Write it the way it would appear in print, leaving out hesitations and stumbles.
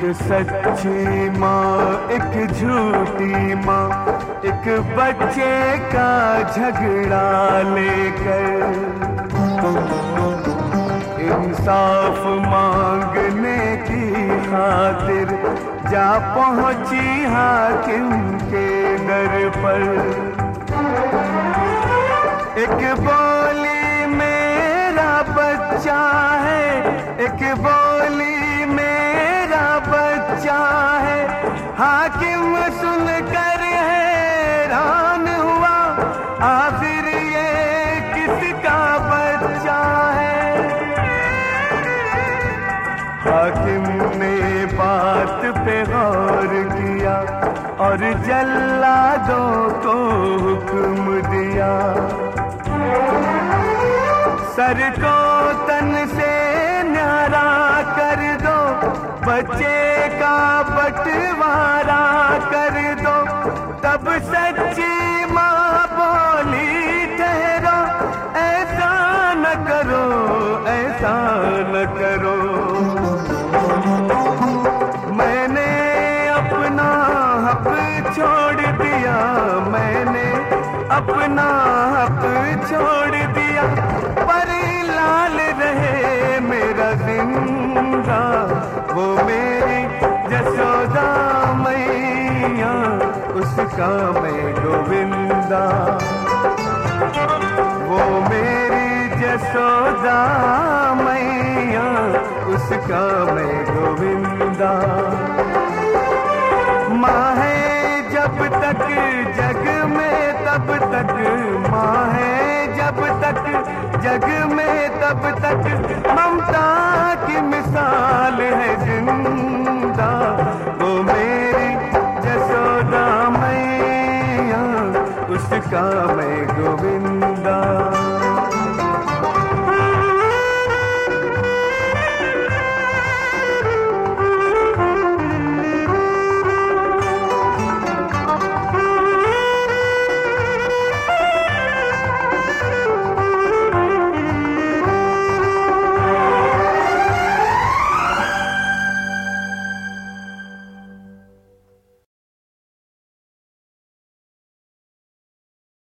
सच्ची माँ एक झूठी माँ, एक बच्चे का झगड़ा लेकर इंसाफ मांगने की खातिर जा पहुंची हाकिम के दर पर। एक बोली मेरा बच्चा है, एक बोली मेरा बच्चा है। हाकिम सुनकर हैरान हुआ, आखिर ये किसका बच्चा है। हाकिम ने बात पे गौर किया और जल्लादों को हुक्म दिया, सर को तन से न्यारा कर दो, बच्चे का बंटवारा कर दो। तब सच्ची माँ बोली ठहरो, ऐसा न करो, ऐसा न करो। मैंने अपना हक छोड़ दिया, मैंने अपना हक छोड़ दिया, पर लाल रहे मेरा जिंदा। वो मेरी जसोदा मैया, उसका मैं गोविंदा। वो मेरी जसोदा मैया, उसका मैं गोविंदा। माँ है जब तक जग में तब तक, माँ है जब तक जग में तब तक, ममता की मिसाल है जिंदा। वो मेरी जसोदा मैया, उसका मैं गोविंदा।